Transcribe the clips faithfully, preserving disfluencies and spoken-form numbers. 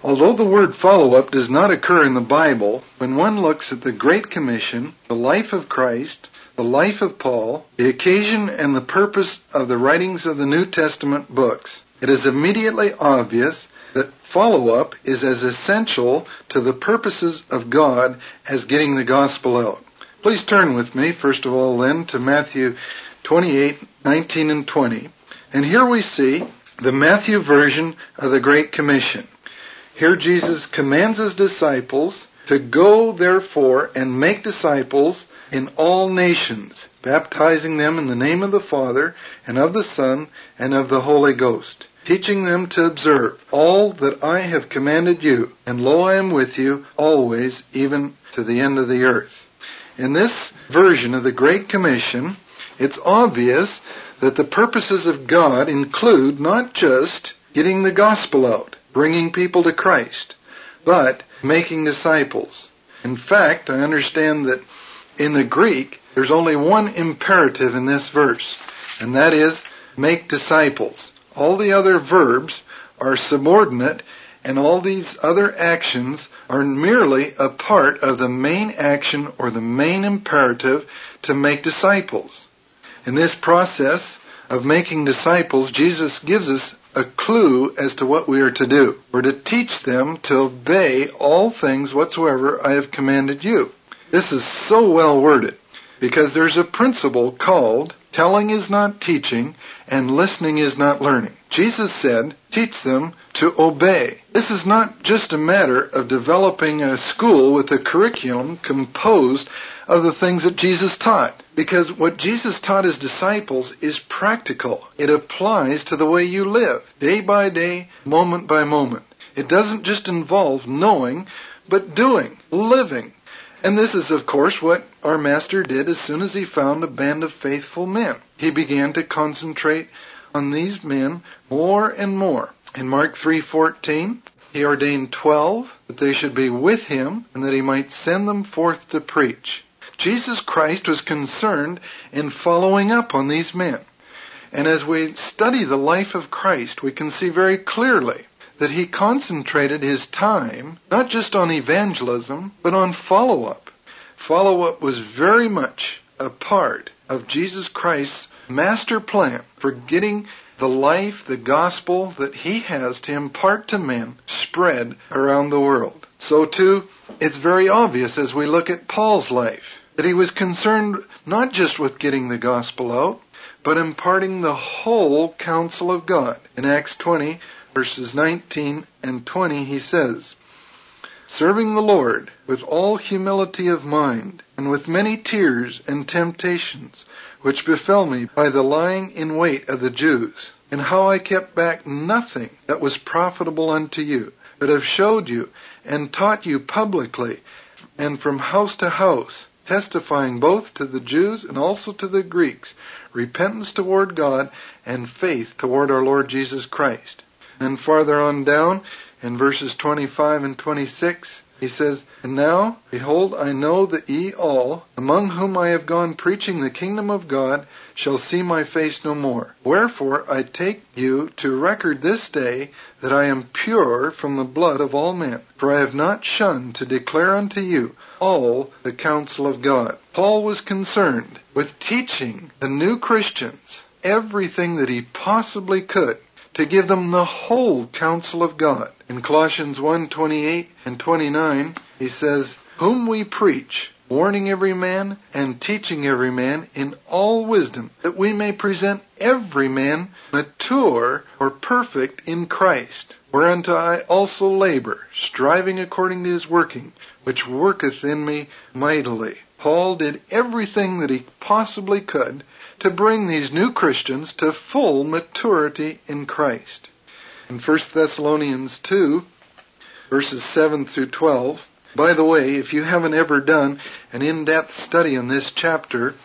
Although the word follow-up does not occur in the Bible, when one looks at the Great Commission, the life of Christ, the life of Paul, the occasion and the purpose of the writings of the New Testament books, it is immediately obvious that follow-up is as essential to the purposes of God as getting the gospel out. Please turn with me, first of all then, to Matthew twenty-eight, nineteen and twenty. And here we see the Matthew version of the Great Commission. Here Jesus commands his disciples to go, therefore, and make disciples in all nations, baptizing them in the name of the Father, and of the Son, and of the Holy Ghost, teaching them to observe all that I have commanded you, and lo, I am with you always, even to the end of the earth. In this version of the Great Commission, it's obvious that the purposes of God include not just getting the gospel out, bringing people to Christ, but making disciples. In fact, I understand that in the Greek, there's only one imperative in this verse, and that is, make disciples. All the other verbs are subordinate, and all these other actions are merely a part of the main action or the main imperative to make disciples. In this process of making disciples, Jesus gives us a clue as to what we are to do. We're to teach them to obey all things whatsoever I have commanded you. This is so well worded, because there's a principle called telling is not teaching and listening is not learning. Jesus said, teach them to obey. This is not just a matter of developing a school with a curriculum composed of the things that Jesus taught. Because what Jesus taught his disciples is practical. It applies to the way you live, day by day, moment by moment. It doesn't just involve knowing, but doing, living. And this is, of course, what our Master did as soon as he found a band of faithful men. He began to concentrate on these men more and more. In Mark three fourteen, he ordained twelve, that they should be with him, and that he might send them forth to preach. Jesus Christ was concerned in following up on these men. And as we study the life of Christ, we can see very clearly that he concentrated his time not just on evangelism, but on follow-up. Follow-up was very much a part of Jesus Christ's master plan for getting the life, the gospel that he has to impart to men spread around the world. So too, it's very obvious as we look at Paul's life that he was concerned not just with getting the gospel out, but imparting the whole counsel of God. In Acts twenty, verses nineteen and twenty, he says, serving the Lord with all humility of mind, and with many tears and temptations, which befell me by the lying in wait of the Jews, and how I kept back nothing that was profitable unto you, but have showed you and taught you publicly, and from house to house, testifying both to the Jews and also to the Greeks, repentance toward God and faith toward our Lord Jesus Christ. And farther on down, in verses twenty-five and twenty-six, he says, and now, behold, I know that ye all, among whom I have gone preaching the kingdom of God, shall see my face no more. Wherefore I take you to record this day that I am pure from the blood of all men. For I have not shunned to declare unto you all the counsel of God. Paul was concerned with teaching the new Christians everything that he possibly could to give them the whole counsel of God. In Colossians one, twenty-eight and twenty-nine, he says, whom we preach, warning every man and teaching every man in all wisdom, that we may present every man mature or perfect in Christ, whereunto I also labor, striving according to his working, which worketh in me mightily. Paul did everything that he possibly could to bring these new Christians to full maturity in Christ. In First Thessalonians two, verses seven through twelve, by the way, if you haven't ever done an in-depth study on this chapter,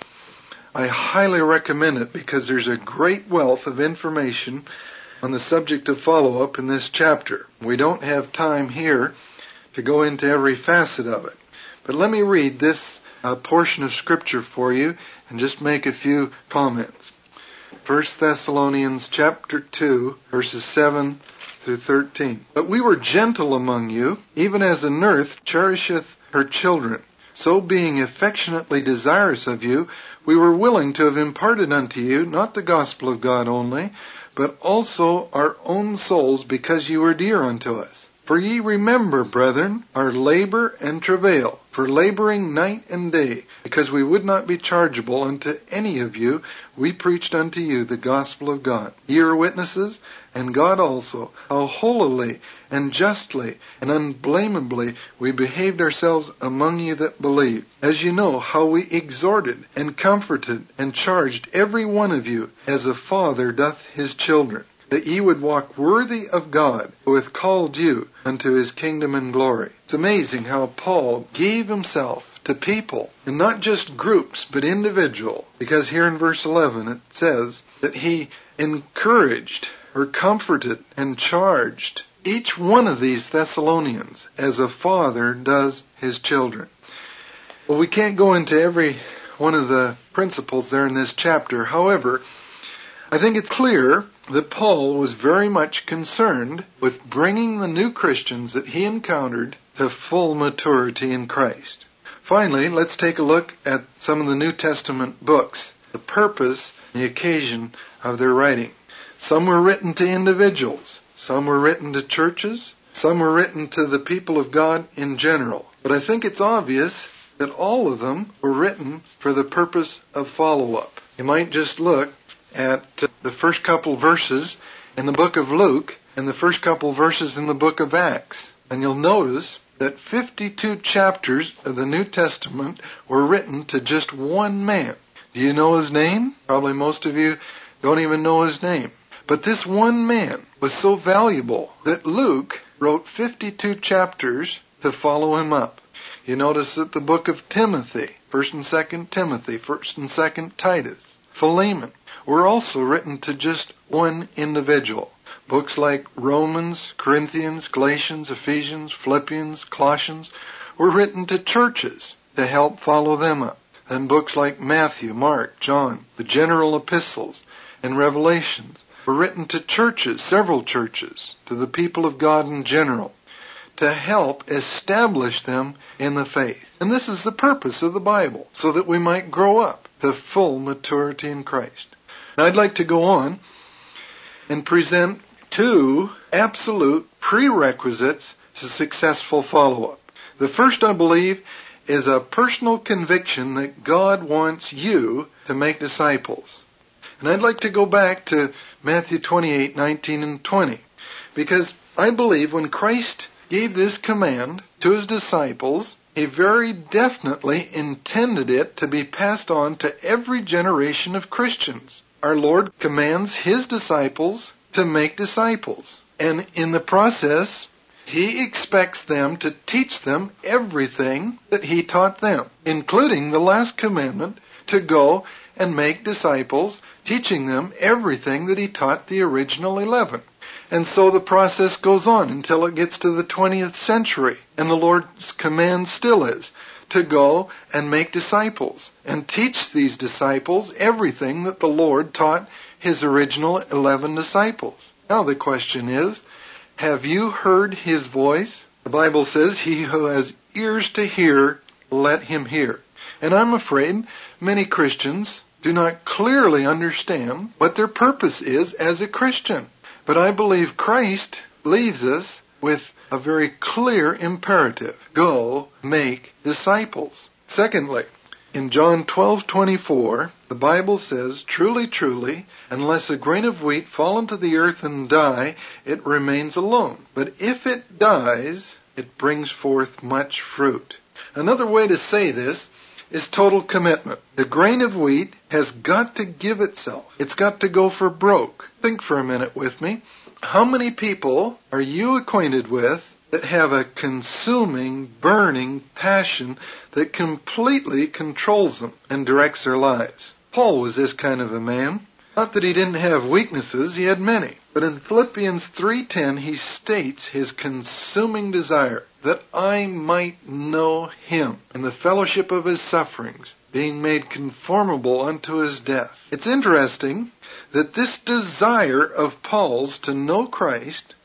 I highly recommend it because there's a great wealth of information on the subject of follow-up in this chapter. We don't have time here to go into every facet of it. But let me read this uh, portion of Scripture for you and just make a few comments. First Thessalonians chapter two, verses seven through thirteen. But we were gentle among you, even as a nurse cherisheth her children. So being affectionately desirous of you, we were willing to have imparted unto you not the gospel of God only, but also our own souls, because you were dear unto us. For ye remember, brethren, our labor and travail, for laboring night and day, because we would not be chargeable unto any of you, we preached unto you the gospel of God. Ye are witnesses, and God also, how holily and justly and unblameably we behaved ourselves among you that believe, as you know how we exhorted and comforted and charged every one of you, as a father doth his children, that ye would walk worthy of God, who hath called you unto his kingdom and glory. It's amazing how Paul gave himself to people, and not just groups, but individual, because here in verse eleven it says that he encouraged or comforted and charged each one of these Thessalonians as a father does his children. Well, we can't go into every one of the principles there in this chapter. However, I think it's clear that Paul was very much concerned with bringing the new Christians that he encountered to full maturity in Christ. Finally, let's take a look at some of the New Testament books, the purpose, the occasion of their writing. Some were written to individuals. Some were written to churches. Some were written to the people of God in general. But I think it's obvious that all of them were written for the purpose of follow-up. You might just look at the first couple verses in the book of Luke and the first couple verses in the book of Acts, and you'll notice that fifty-two chapters of the New Testament were written to just one man. Do you know his name? Probably most of you don't even know his name. But this one man was so valuable that Luke wrote fifty-two chapters to follow him up. You notice that the book of Timothy, First and Second Timothy, First and Second Titus, Philemon, were also written to just one individual. Books like Romans, Corinthians, Galatians, Ephesians, Philippians, Colossians were written to churches to help follow them up. And books like Matthew, Mark, John, the general epistles, and Revelations were written to churches, several churches, to the people of God in general, to help establish them in the faith. And this is the purpose of the Bible, so that we might grow up to full maturity in Christ. Now I'd like to go on and present two absolute prerequisites to successful follow-up. The first, I believe, is a personal conviction that God wants you to make disciples. And I'd like to go back to Matthew twenty-eight, nineteen and twenty, because I believe when Christ gave this command to his disciples, he very definitely intended it to be passed on to every generation of Christians. Our Lord commands his disciples to make disciples. And in the process, he expects them to teach them everything that he taught them, including the last commandment, to go and make disciples, teaching them everything that he taught the original eleven. And so the process goes on until it gets to the twentieth century. And the Lord's command still is to go and make disciples and teach these disciples everything that the Lord taught his original eleven disciples. Now the question is, have you heard his voice? The Bible says, he who has ears to hear, let him hear. And I'm afraid many Christians do not clearly understand what their purpose is as a Christian. But I believe Christ leaves us with a very clear imperative. Go make disciples. Secondly, in John twelve twenty-four, the Bible says, truly, truly, unless a grain of wheat fall into the earth and die, it remains alone. But if it dies, it brings forth much fruit. Another way to say this is total commitment. The grain of wheat has got to give itself. It's got to go for broke. Think for a minute with me. How many people are you acquainted with that have a consuming, burning passion that completely controls them and directs their lives? Paul was this kind of a man. Not that he didn't have weaknesses, he had many. But in Philippians three ten, he states his consuming desire, that I might know him and the fellowship of his sufferings, being made conformable unto his death. It's interesting that this desire of Paul's to know Christ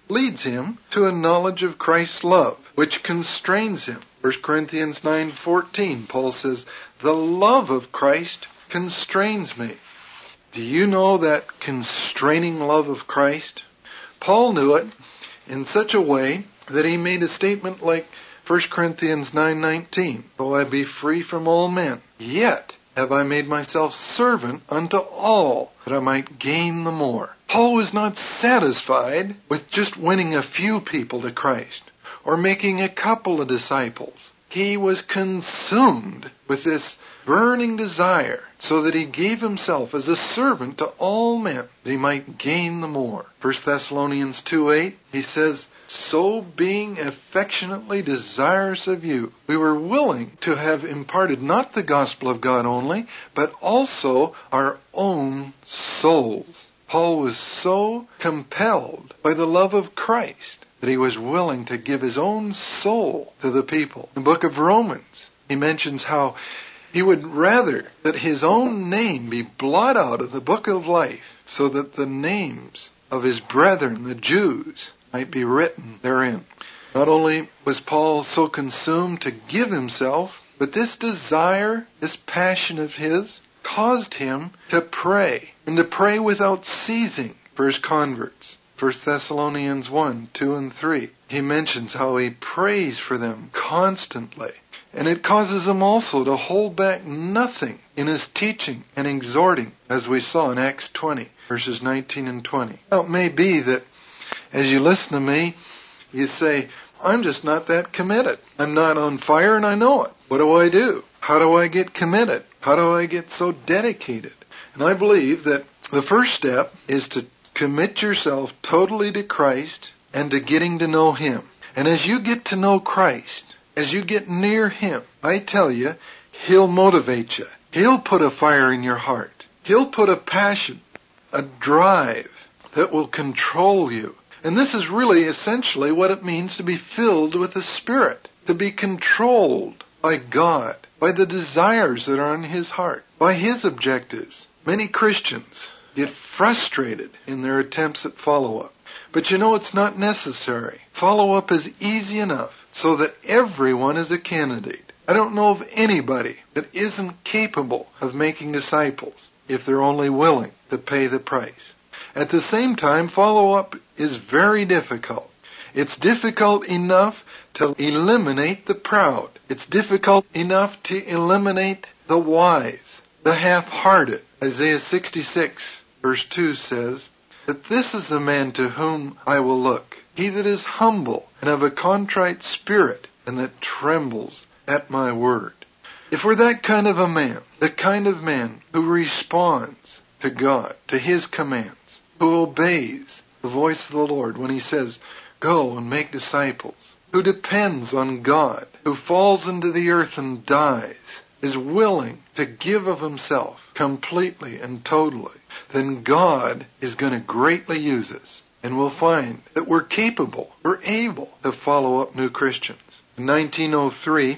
leads him to a knowledge of Christ's love, which constrains him. First Corinthians nine fourteen, Paul says, "The love of Christ constrains me." Do you know that constraining love of Christ? Paul knew it in such a way that he made a statement like First Corinthians nine nineteen, "Though I be free from all men, yet have I made myself servant unto all, that I might gain the more." Paul was not satisfied with just winning a few people to Christ or making a couple of disciples. He was consumed with this burning desire, so that he gave himself as a servant to all men, that he might gain the more. First Thessalonians two eight, he says, "So being affectionately desirous of you, we were willing to have imparted not the gospel of God only, but also our own souls." Paul was so compelled by the love of Christ that he was willing to give his own soul to the people. In the book of Romans, he mentions how he would rather that his own name be blotted out of the book of life, so that the names of his brethren, the Jews, might be written therein. Not only was Paul so consumed to give himself, but this desire, this passion of his, caused him to pray, and to pray without ceasing for his converts. First Thessalonians one, two, and three. He mentions how he prays for them constantly. And it causes him also to hold back nothing in his teaching and exhorting, as we saw in Acts twenty, verses nineteen and twenty. Now, it may be that as you listen to me, you say, "I'm just not that committed. I'm not on fire and I know it. What do I do? How do I get committed? How do I get so dedicated?" And I believe that the first step is to commit yourself totally to Christ and to getting to know Him. And as you get to know Christ, as you get near Him, I tell you, He'll motivate you. He'll put a fire in your heart. He'll put a passion, a drive that will control you. And this is really essentially what it means to be filled with the Spirit, to be controlled by God, by the desires that are in His heart, by His objectives. Many Christians get frustrated in their attempts at follow-up. But you know, it's not necessary. Follow-up is easy enough so that everyone is a candidate. I don't know of anybody that isn't capable of making disciples if they're only willing to pay the price. At the same time, follow-up is very difficult. It's difficult enough to eliminate the proud. It's difficult enough to eliminate the wise, the half-hearted. Isaiah sixty-six, verse two says, "That this is the man to whom I will look, he that is humble and of a contrite spirit, and that trembles at my word." If we're that kind of a man, the kind of man who responds to God, to His commands, who obeys the voice of the Lord when He says, "Go and make disciples," who depends on God, who falls into the earth and dies, is willing to give of himself completely and totally, then God is going to greatly use us. And we'll find that we're capable, we're able to follow up new Christians. In nineteen oh three,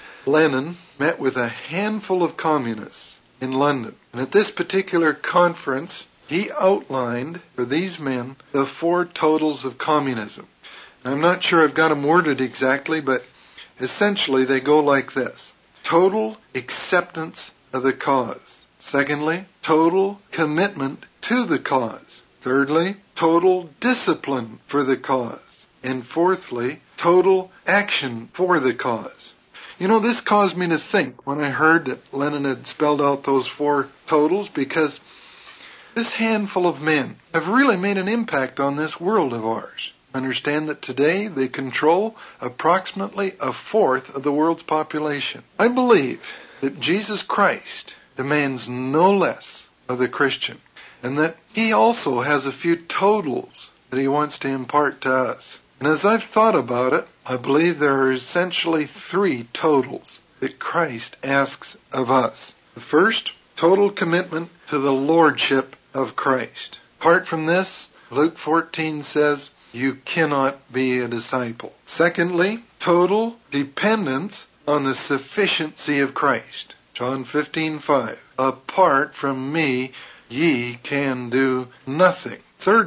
Lenin met with a handful of communists in London. And at this particular conference, he outlined for these men the four totals of communism. And I'm not sure I've got them worded exactly, but essentially they go like this. Total acceptance of the cause. Secondly, total commitment to the cause. Thirdly, total discipline for the cause. And fourthly, total action for the cause. You know, this caused me to think when I heard that Lenin had spelled out those four totals, because this handful of men have really made an impact on this world of ours. Understand that today they control approximately a fourth of the world's population. I believe that Jesus Christ demands no less of the Christian, and that He also has a few totals that He wants to impart to us. And as I've thought about it, I believe there are essentially three totals that Christ asks of us. The first, total commitment to the lordship of Christ. Apart from this, Luke fourteen says, you cannot be a disciple. Secondly, total dependence on the sufficiency of Christ. John fifteen five. Apart from me, ye can do nothing. Thirdly,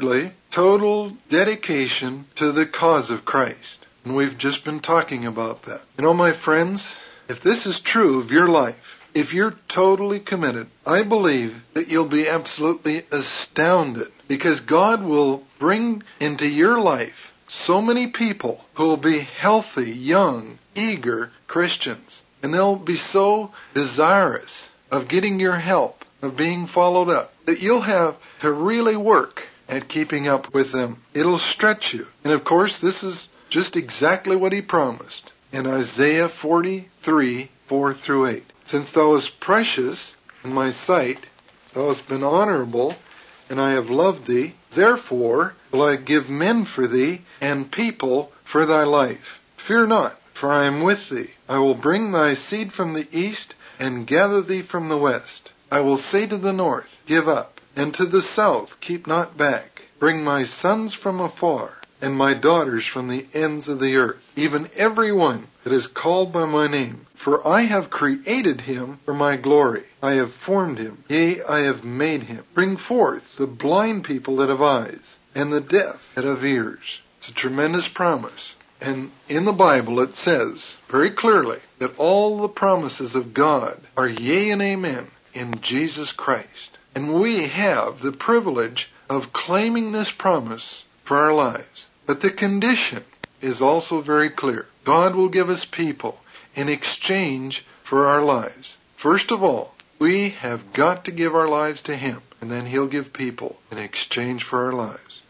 total dedication to the cause of Christ. And we've just been talking about that. You know, my friends, if this is true of your life, if you're totally committed, I believe that you'll be absolutely astounded, because God will bring into your life so many people who will be healthy, young, eager Christians. And they'll be so desirous of getting your help, of being followed up, that you'll have to really work at keeping up with them. It'll stretch you. And of course, this is just exactly what He promised in Isaiah forty-three, four through eight. Since thou wast precious in my sight, thou hast been honorable, and I have loved thee, therefore will I give men for thee, and people for thy life. Fear not, for I am with thee. I will bring thy seed from the east, and gather thee from the west. I will say to the north, give up, and to the south, keep not back. Bring my sons from afar, and my daughters from the ends of the earth, even every one that is called by my name. For I have created him for my glory. I have formed him, yea, I have made him. Bring forth the blind people that have eyes, and the deaf that have ears. It's a tremendous promise. And in the Bible it says very clearly that all the promises of God are yea and amen in Jesus Christ. And we have the privilege of claiming this promise for our lives. But the condition is also very clear. God will give us people in exchange for our lives. First of all, we have got to give our lives to Him, and then He'll give people in exchange for our lives.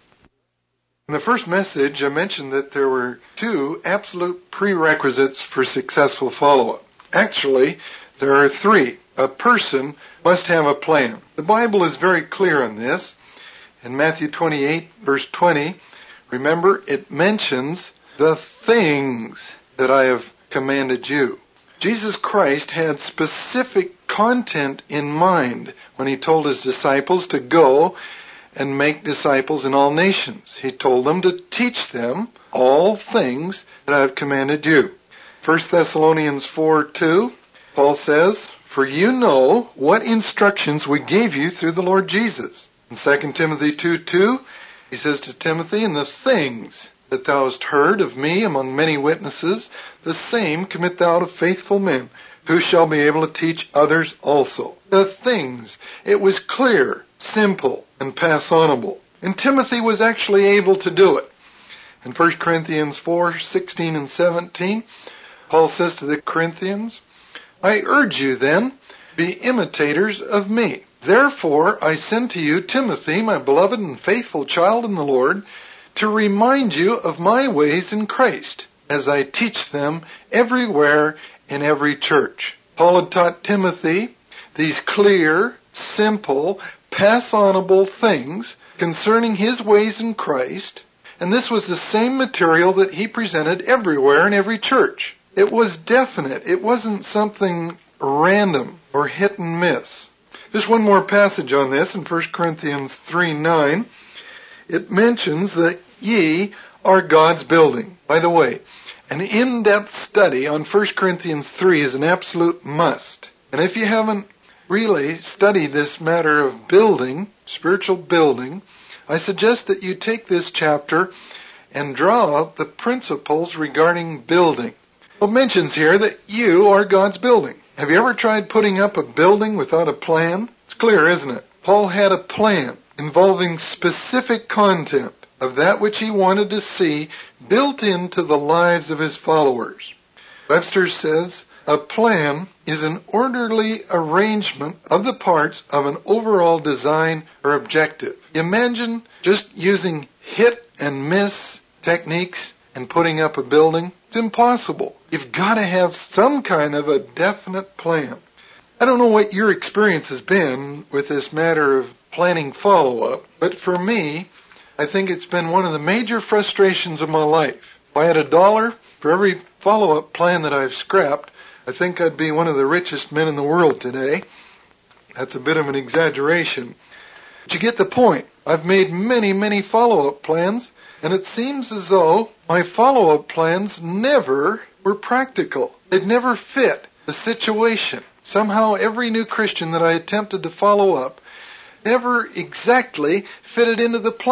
In the first message, I mentioned that there were two absolute prerequisites for successful follow-up. Actually, there are three. A person must have a plan. The Bible is very clear on this. In Matthew twenty-eight, verse twenty, remember, it mentions the things that I have commanded you. Jesus Christ had specific content in mind when He told His disciples to go and make disciples in all nations. He told them to teach them all things that I have commanded you. First Thessalonians four two, Paul says, for you know what instructions we gave you through the Lord Jesus. In Second Timothy two two, he says to Timothy, and the things that thou hast heard of me among many witnesses, the same commit thou to faithful men, who shall be able to teach others also. The things. It was clear, simple, and pass onable. And Timothy was actually able to do it. In First Corinthians four sixteen and seventeen, Paul says to the Corinthians, I urge you then, be imitators of me. Therefore I send to you Timothy, my beloved and faithful child in the Lord, to remind you of my ways in Christ, as I teach them everywhere in every church. Paul had taught Timothy these clear, simple, pass-onable things concerning his ways in Christ, and this was the same material that he presented everywhere in every church. It was definite. It wasn't something random or hit and miss. Just one more passage on this in First Corinthians three nine. It mentions that ye are God's building. By the way, an in-depth study on First Corinthians three is an absolute must. And if you haven't really studied this matter of building, spiritual building, I suggest that you take this chapter and draw out the principles regarding building. Well, it mentions here that you are God's building. Have you ever tried putting up a building without a plan? It's clear, isn't it? Paul had a plan involving specific content of that which he wanted to see built into the lives of his followers. Webster says, a plan is an orderly arrangement of the parts of an overall design or objective. Imagine just using hit and miss techniques and putting up a building. It's impossible. You've got to have some kind of a definite plan. I don't know what your experience has been with this matter of planning follow-up, but for me, I think it's been one of the major frustrations of my life. If I had a dollar for every follow-up plan that I've scrapped, I think I'd be one of the richest men in the world today. That's a bit of an exaggeration. But you get the point. I've made many, many follow-up plans, and it seems as though my follow-up plans never were practical. They'd never fit the situation. Somehow every new Christian that I attempted to follow up never exactly fitted into the plan.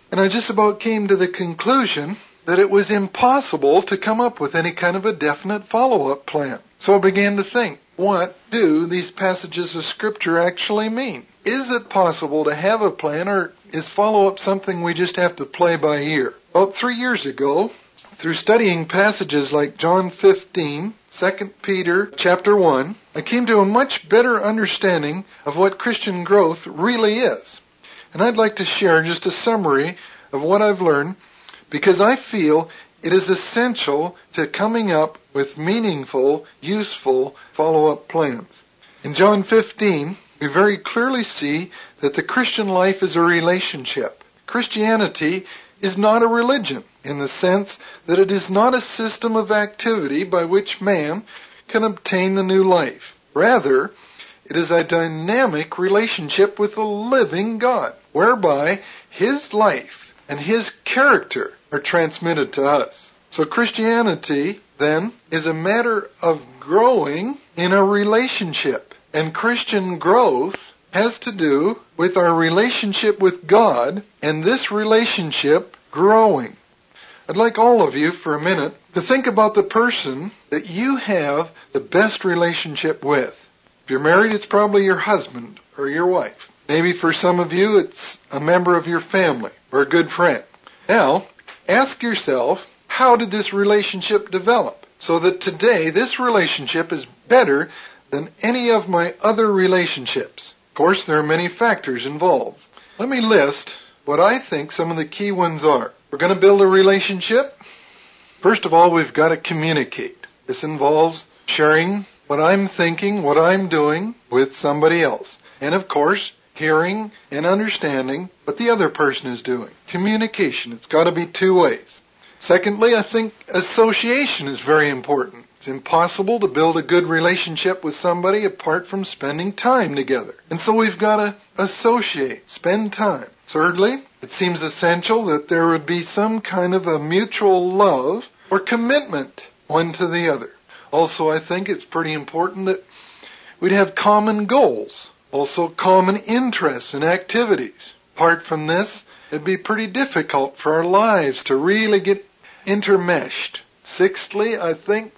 And I just about came to the conclusion that it was impossible to come up with any kind of a definite follow-up plan. So I began to think, what do these passages of Scripture actually mean? Is it possible to have a plan, or is follow-up something we just have to play by ear? About three years ago, through studying passages like John fifteen, Second Peter chapter one, I came to a much better understanding of what Christian growth really is. And I'd like to share just a summary of what I've learned, because I feel it is essential to coming up with meaningful, useful follow-up plans. In John fifteen, we very clearly see that the Christian life is a relationship. Christianity is not a religion, in the sense that it is not a system of activity by which man can obtain the new life. Rather, it is a dynamic relationship with the living God, whereby His life and His character are transmitted to us. So Christianity, then, is a matter of growing in a relationship. And Christian growth has to do with our relationship with God, and this relationship growing. I'd like all of you for a minute to think about the person that you have the best relationship with. If you're married, it's probably your husband or your wife. Maybe for some of you, it's a member of your family or a good friend. Now, ask yourself, how did this relationship develop? So that today, this relationship is better than any of my other relationships. Of course, there are many factors involved. Let me list what I think some of the key ones are. We're going to build a relationship. First of all, we've got to communicate. This involves sharing what I'm thinking, what I'm doing with somebody else. And of course, hearing and understanding what the other person is doing. Communication. It's got to be two ways. Secondly, I think association is very important. It's impossible to build a good relationship with somebody apart from spending time together. And so we've got to associate, spend time. Thirdly, it seems essential that there would be some kind of a mutual love or commitment one to the other. Also, I think it's pretty important that we'd have common goals, also common interests and activities. Apart from this, it'd be pretty difficult for our lives to really get intermeshed. Sixthly, I think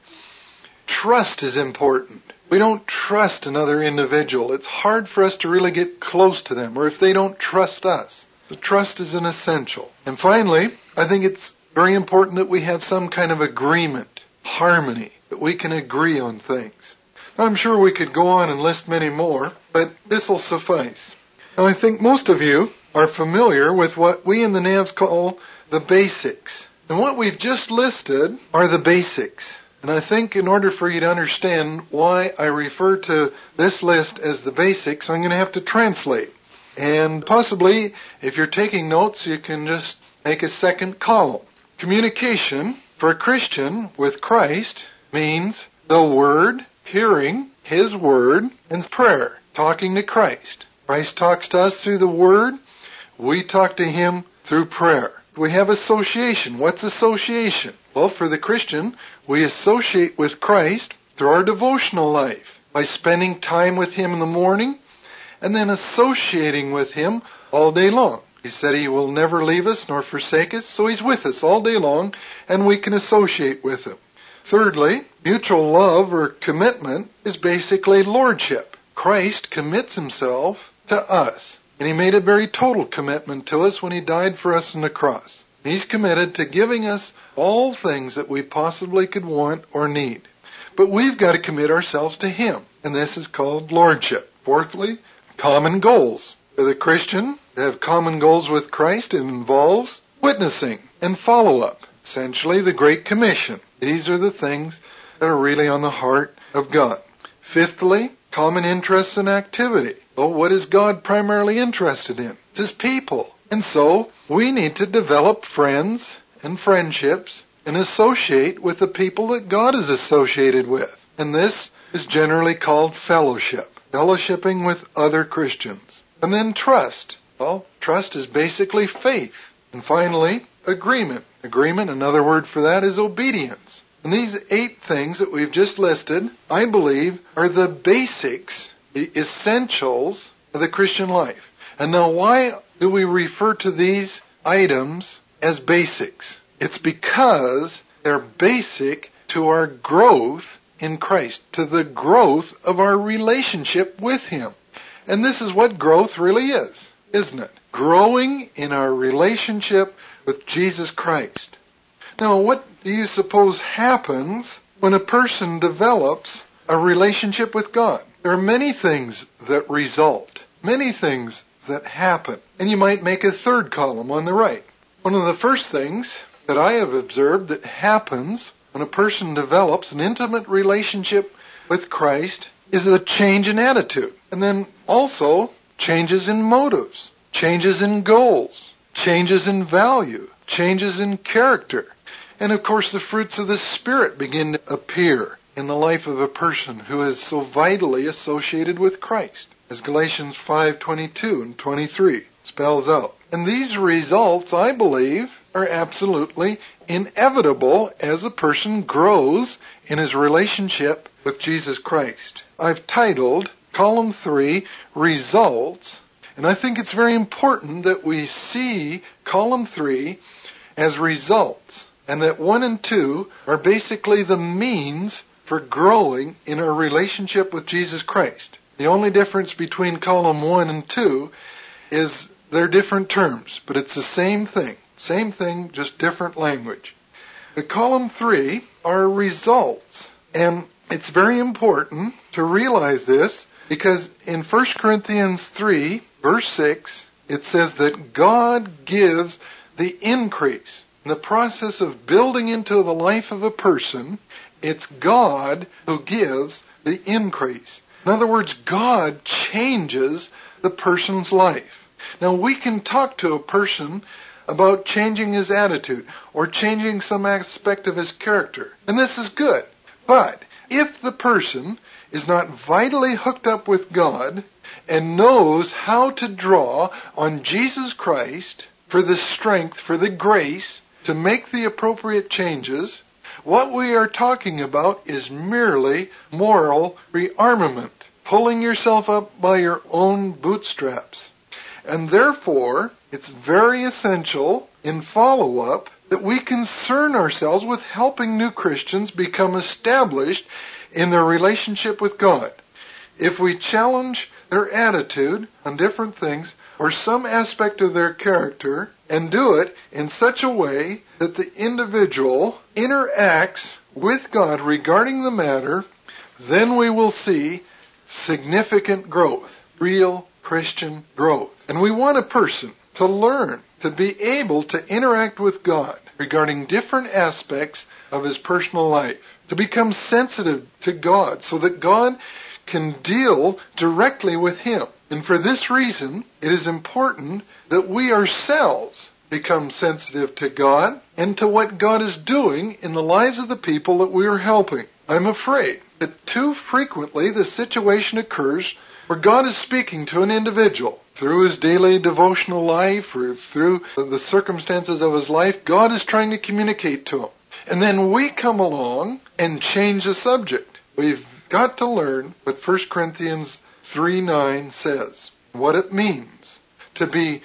trust is important. We don't trust another individual. It's hard for us to really get close to them, or if they don't trust us. The trust is an essential. And finally, I think it's very important that we have some kind of agreement, harmony, that we can agree on things. I'm sure we could go on and list many more, but this will suffice. Now, I think most of you are familiar with what we in the N A Vs call the basics. And what we've just listed are the basics. And I think in order for you to understand why I refer to this list as the basics, I'm going to have to translate. And possibly, if you're taking notes, you can just make a second column. Communication for a Christian with Christ means the Word, hearing His Word, and prayer, talking to Christ. Christ talks to us through the Word. We talk to Him through prayer. We have association. What's association? Well, for the Christian, we associate with Christ through our devotional life by spending time with Him in the morning and then associating with Him all day long. He said He will never leave us nor forsake us, so He's with us all day long and we can associate with Him. Thirdly, mutual love or commitment is basically lordship. Christ commits Himself to us. And He made a very total commitment to us when He died for us on the cross. He's committed to giving us all things that we possibly could want or need. But we've got to commit ourselves to Him. And this is called lordship. Fourthly, common goals. For the Christian to have common goals with Christ, it involves witnessing and follow-up. Essentially, the Great Commission. These are the things that are really on the heart of God. Fifthly, common interests and activity. Well, what is God primarily interested in? It's His people. And so, we need to develop friends and friendships and associate with the people that God is associated with. And this is generally called fellowship. Fellowshipping with other Christians. And then trust. Well, trust is basically faith. And finally, agreement. Agreement, another word for that, is obedience. And these eight things that we've just listed, I believe, are the basics, the essentials of the Christian life. And now why do we refer to these items as basics. It's because they're basic to our growth in Christ, to the growth of our relationship with Him. And this is what growth really is, isn't it? Growing in our relationship with Jesus Christ. Now, what do you suppose happens when a person develops a relationship with God? There are many things that result, many things that happen. And you might make a third column on the right. One of the first things that I have observed that happens when a person develops an intimate relationship with Christ is a change in attitude. And then also changes in motives, changes in goals, changes in value, changes in character. And of course the fruits of the Spirit begin to appear in the life of a person who is so vitally associated with Christ, as Galatians five twenty-two and twenty-three spells out. And these results, I believe, are absolutely inevitable as a person grows in his relationship with Jesus Christ. I've titled column three, Results, and I think it's very important that we see column three as results, and that one and two are basically the means for growing in our relationship with Jesus Christ. The only difference between column one and two is they're different terms, but it's the same thing. Same thing, just different language. The column three are results, and it's very important to realize this because in First Corinthians three, verse six, it says that God gives the increase. In the process of building into the life of a person, it's God who gives the increase. In other words, God changes the person's life. Now, we can talk to a person about changing his attitude or changing some aspect of his character, and this is good. But if the person is not vitally hooked up with God and knows how to draw on Jesus Christ for the strength, for the grace to make the appropriate changes, what we are talking about is merely moral rearmament, pulling yourself up by your own bootstraps. And therefore, it's very essential in follow-up that we concern ourselves with helping new Christians become established in their relationship with God. If we challenge their attitude on different things or some aspect of their character and do it in such a way that the individual interacts with God regarding the matter, then we will see significant growth, real Christian growth. And we want a person to learn to be able to interact with God regarding different aspects of his personal life, to become sensitive to God so that God can deal directly with him. And for this reason, it is important that we ourselves become sensitive to God and to what God is doing in the lives of the people that we are helping. I'm afraid that too frequently the situation occurs where God is speaking to an individual through his daily devotional life or through the circumstances of his life. God is trying to communicate to him. And then we come along and change the subject. We've got to learn what First Corinthians three nine says, what it means to be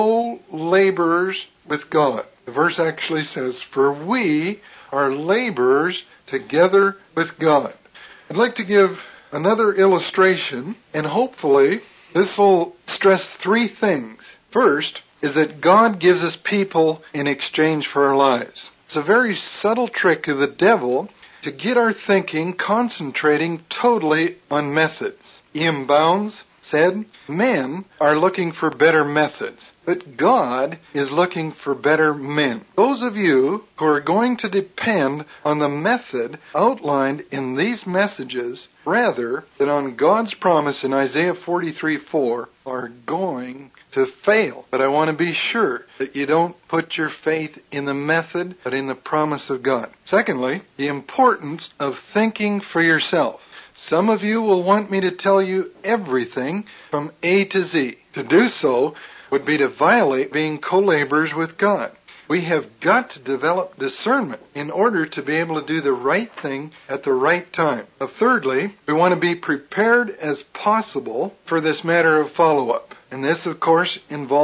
co-laborers with God. The verse actually says, for we are laborers together with God. I'd like to give another illustration, and hopefully this will stress three things. First is that God gives us people in exchange for our lives. It's a very subtle trick of the devil to get our thinking concentrating totally on methods. E M Bounds said, men are looking for better methods, but God is looking for better men. Those of you who are going to depend on the method outlined in these messages rather than on God's promise in Isaiah forty-three four are going to fail. But I want to be sure that you don't put your faith in the method, but in the promise of God. Secondly, the importance of thinking for yourself. Some of you will want me to tell you everything from A to Z. To do so would be to violate being co-laborers with God. We have got to develop discernment in order to be able to do the right thing at the right time. Uh, thirdly, we want to be prepared as possible for this matter of follow-up. And this, of course, involves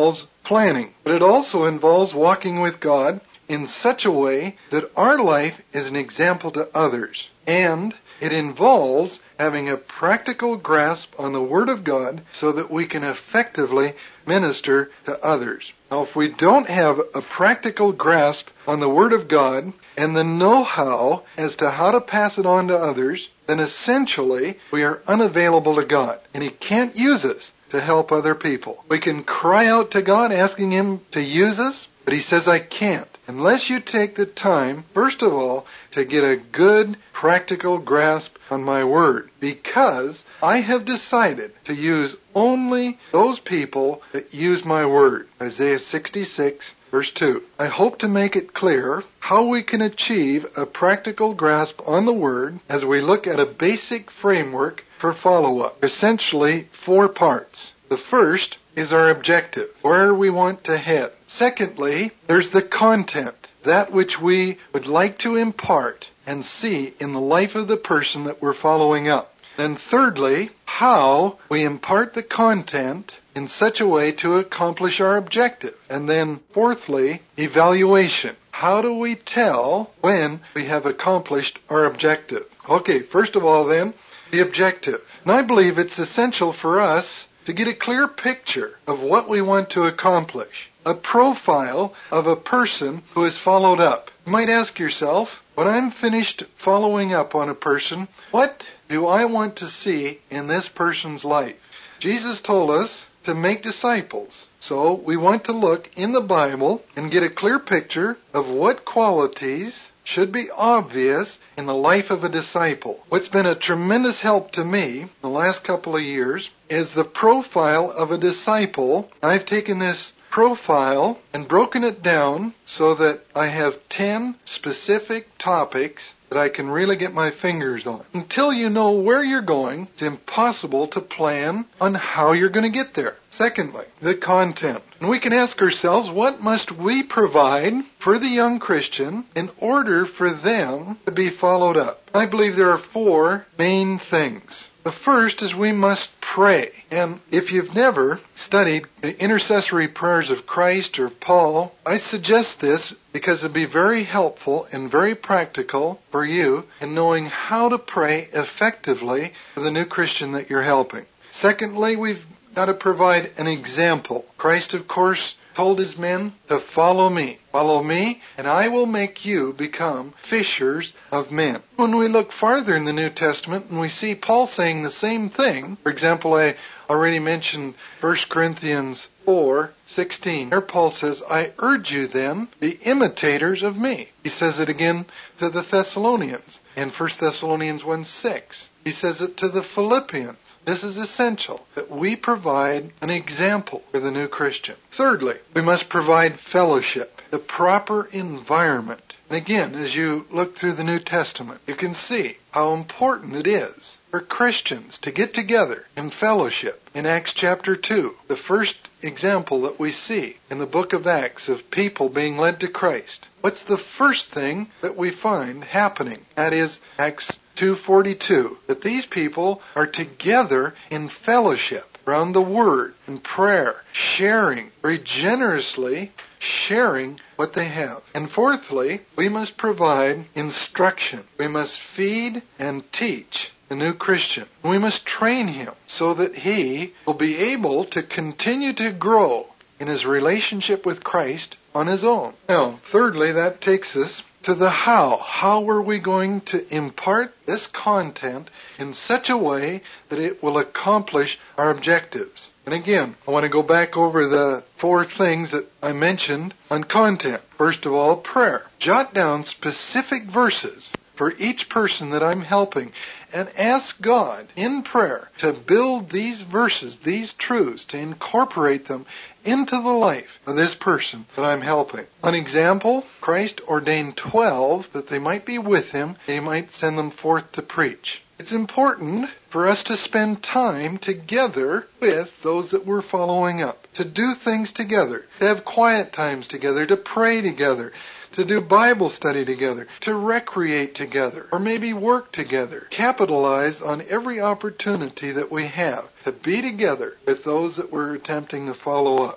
planning, but it also involves walking with God in such a way that our life is an example to others. And it involves having a practical grasp on the Word of God so that we can effectively minister to others. Now, if we don't have a practical grasp on the Word of God and the know-how as to how to pass it on to others, then essentially we are unavailable to God, and He can't use us to help other people. We can cry out to God asking Him to use us, but He says, I can't, unless you take the time, first of all, to get a good practical grasp on my Word, because I have decided to use only those people that use my Word. Isaiah sixty-six, verse two. I hope to make it clear how we can achieve a practical grasp on the Word as we look at a basic framework for follow-up. Essentially, four parts. The first is our objective, where we want to head. Secondly, there's the content, that which we would like to impart and see in the life of the person that we're following up. And thirdly, how we impart the content in such a way to accomplish our objective. And then fourthly, evaluation. How do we tell when we have accomplished our objective? Okay, first of all then, the objective. And I believe it's essential for us to get a clear picture of what we want to accomplish. A profile of a person who has followed up. You might ask yourself, when I'm finished following up on a person, what do I want to see in this person's life? Jesus told us to make disciples. So we want to look in the Bible and get a clear picture of what qualities should be obvious in the life of a disciple. What's been a tremendous help to me in the last couple of years is the profile of a disciple. I've taken this profile and broken it down so that I have ten specific topics that I can really get my fingers on. Until you know where you're going, it's impossible to plan on how you're going to get there. Secondly, the content. And we can ask ourselves, what must we provide for the young Christian in order for them to be followed up? I believe there are four main things. The first is we must pray. And if you've never studied the intercessory prayers of Christ or Paul, I suggest this because it'd be very helpful and very practical for you in knowing how to pray effectively for the new Christian that you're helping. Secondly, we've got to provide an example. Christ, of course, told his men to follow me. Follow me, and I will make you become fishers of men. When we look farther in the New Testament and we see Paul saying the same thing, for example, I already mentioned First Corinthians four sixteen. There Paul says, I urge you then, be imitators of me. He says it again to the Thessalonians in First Thessalonians one six. He says it to the Philippians. This is essential, that we provide an example for the new Christian. Thirdly, we must provide fellowship, the proper environment. And again, as you look through the New Testament, you can see how important it is for Christians to get together in fellowship. In Acts chapter two, the first example that we see in the book of Acts of people being led to Christ. What's the first thing that we find happening? That is Acts two forty-two, that these people are together in fellowship around the Word and prayer, sharing, very generously sharing what they have. And fourthly, we must provide instruction. We must feed and teach the new Christian. We must train him so that he will be able to continue to grow in his relationship with Christ on his own. Now, thirdly, that takes us to the how. How are we going to impart this content in such a way that it will accomplish our objectives? And again, I want to go back over the four things that I mentioned on content. First of all, prayer. Jot down specific verses for each person that I'm helping and ask God in prayer to build these verses, these truths, to incorporate them into the life of this person that I'm helping. An example, Christ ordained twelve that they might be with him, and he might send them forth to preach. It's important for us to spend time together with those that we're following up, to do things together, to have quiet times together, to pray together, to do Bible study together, to recreate together, or maybe work together. Capitalize on every opportunity that we have to be together with those that we're attempting to follow up.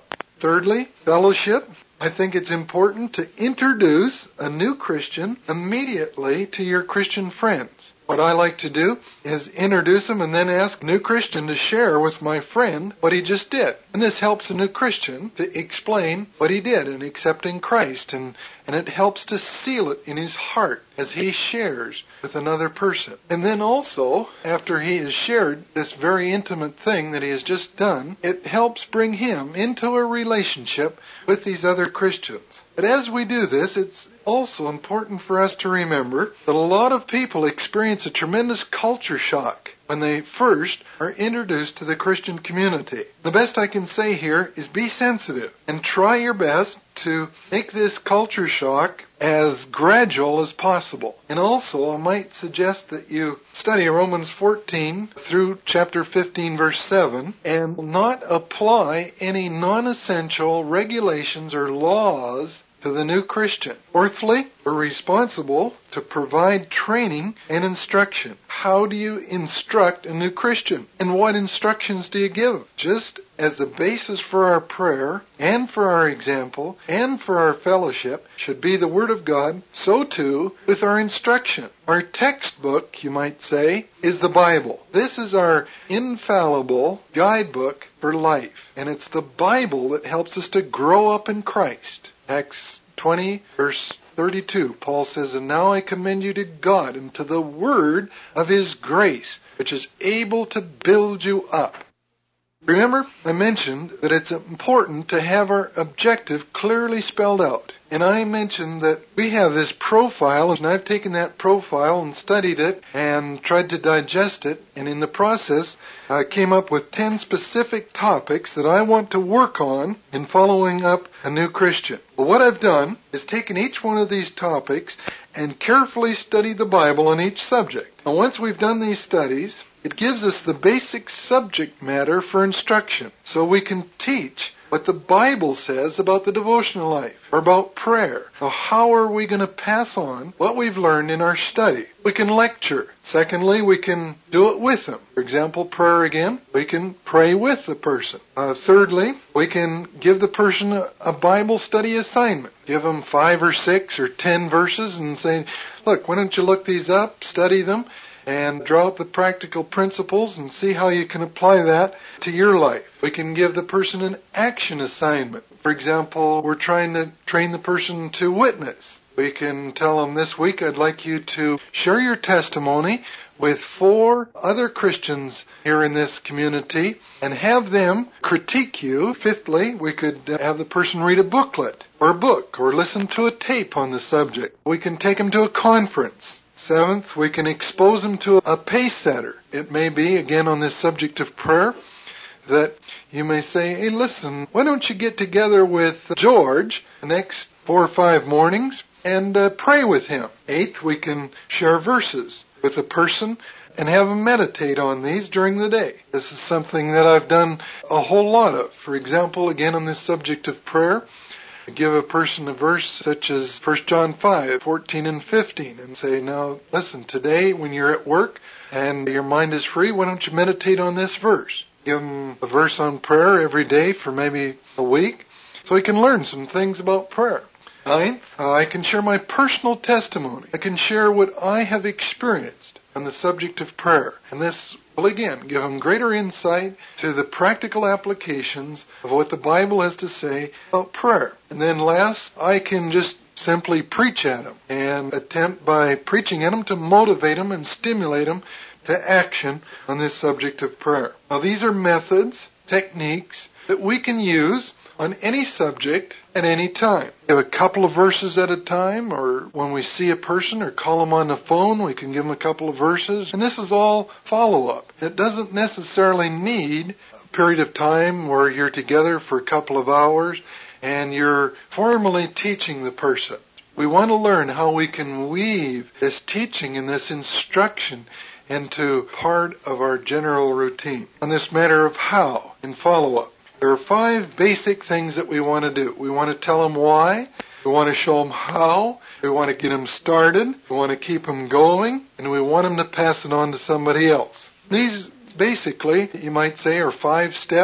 Thirdly, fellowship. I think it's important to introduce a new Christian immediately to your Christian friends. What I like to do is introduce them and then ask a new Christian to share with my friend what he just did. And this helps a new Christian to explain what he did in accepting Christ. And, and it helps to seal it in his heart as he shares with another person. And then also, after he has shared this very intimate thing that he has just done, it helps bring him into a relationship with these other Christians. But as we do this, it's also important for us to remember that a lot of people experience a tremendous culture shock when they first are introduced to the Christian community. The best I can say here is be sensitive and try your best to make this culture shock as gradual as possible. And also, I might suggest that you study Romans fourteen through chapter fifteen, verse seven, and not apply any non-essential regulations or laws to the new Christian. Fourthly, we're responsible to provide training and instruction. How do you instruct a new Christian? And what instructions do you give? Just as the basis for our prayer and for our example and for our fellowship should be the Word of God, so too with our instruction. Our textbook, you might say, is the Bible. This is our infallible guidebook for life. And it's the Bible that helps us to grow up in Christ. Acts twenty, verse thirty-two, Paul says, "And now I commend you to God and to the word of His grace, which is able to build you up." Remember, I mentioned that it's important to have our objective clearly spelled out. And I mentioned that we have this profile, and I've taken that profile and studied it and tried to digest it. And in the process, I came up with ten specific topics that I want to work on in following up a new Christian. Well, what I've done is taken each one of these topics and carefully studied the Bible on each subject. Now, once we've done these studies, it gives us the basic subject matter for instruction, so we can teach what the Bible says about the devotional life or about prayer. Now, how are we going to pass on what we've learned in our study? We can lecture. Secondly, we can do it with them. For example, prayer again, we can pray with the person. Uh, thirdly, we can give the person a, a Bible study assignment. Give them five or six or ten verses and say, look, why don't you look these up, study them, and draw out the practical principles and see how you can apply that to your life. We can give the person an action assignment. For example, we're trying to train the person to witness. We can tell them, this week I'd like you to share your testimony with four other Christians here in this community and have them critique you. Fifthly, we could have the person read a booklet or a book or listen to a tape on the subject. We can take them to a conference. Seventh, we can expose them to a pace setter. It may be, again on this subject of prayer, that you may say, hey, listen, why don't you get together with George the next four or five mornings and uh, pray with him. Eighth, we can share verses with a person and have them meditate on these during the day. This is something that I've done a whole lot of. For example, again on this subject of prayer, give a person a verse such as First John five, fourteen and fifteen and say, now listen, today when you're at work and your mind is free, why don't you meditate on this verse? Give them a verse on prayer every day for maybe a week so he can learn some things about prayer. Ninth, uh, I can share my personal testimony. I can share what I have experienced on the subject of prayer. And this will again give them greater insight to the practical applications of what the Bible has to say about prayer. And then last, I can just simply preach at them and attempt by preaching at them to motivate them and stimulate them to action on this subject of prayer. Now these are methods, techniques that we can use on any subject at any time. Give a couple of verses at a time, or when we see a person or call them on the phone, we can give them a couple of verses. And this is all follow-up. It doesn't necessarily need a period of time where you're together for a couple of hours and you're formally teaching the person. We want to learn how we can weave this teaching and this instruction into part of our general routine. On this matter of how and follow-up, there are five basic things that we want to do. We want to tell them why. We want to show them how. We want to get them started. We want to keep them going. And we want them to pass it on to somebody else. These basically, you might say, are five steps